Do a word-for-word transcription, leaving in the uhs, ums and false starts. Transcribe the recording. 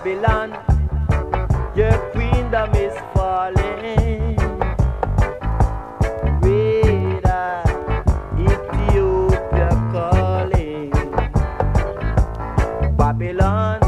Babylon, your queendom is falling. Wait, uh, Ethiopia calling. Babylon,